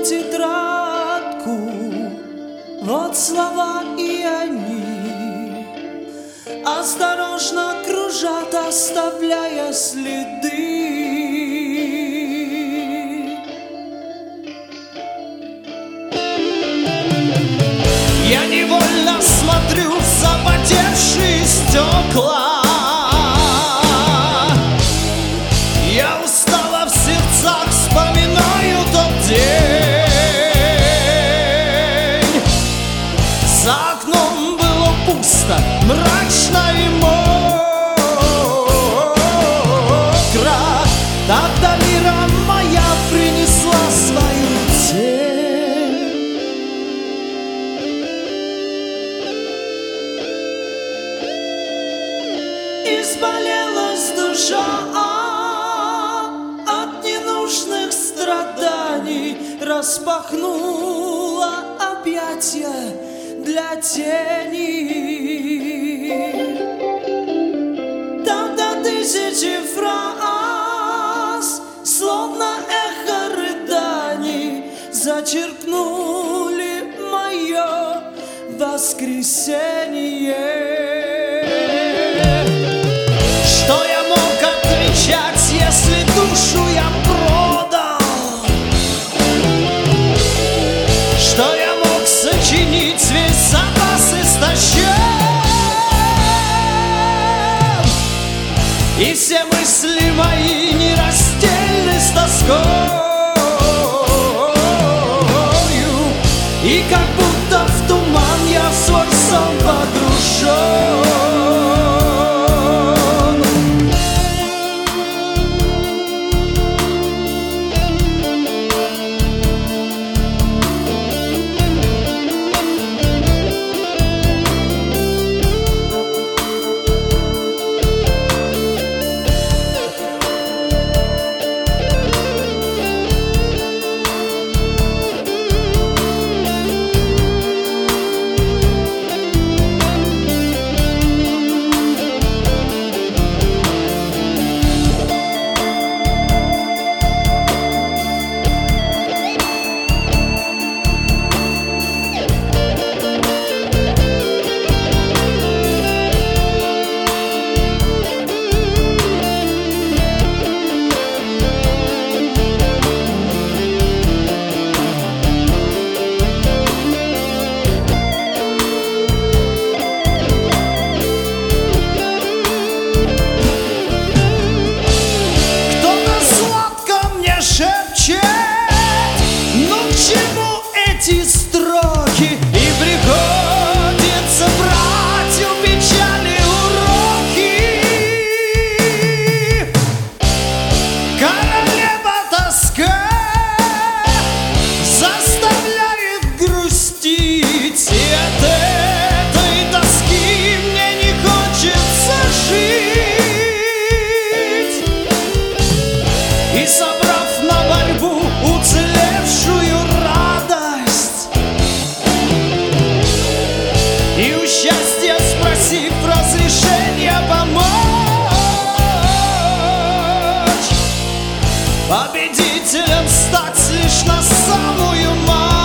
тетрадку, вот слова и они осторожно кружат, оставляя следы. Я невольно смотрю в запотевшие стекла. Я устала в сердцах, вспоминаю тот день. За окном было пусто, мрачно и мокро. Тогда лира моя принесла свою тень. Изболелась душа от ненужных страданий, распахнула объятия для тени. Тогда тысячи фраз, словно эхо рыданий, зачеркнули мое воскресенье. Что я мог отвечать, если душу я продал? Что я мог сочинить, весь запас истощен? И все мысли мои нераздельны с тоскою, и как будто в туман я в свой сон погружен. Эти строки, и приходится брать у печали уроки. Королева тоска заставляет грустить, и от этой тоски мне не хочется жить. И собрав на борьбу уцелевшую и у счастья спросив разрешения помочь, победителем стать лишь на самую малость.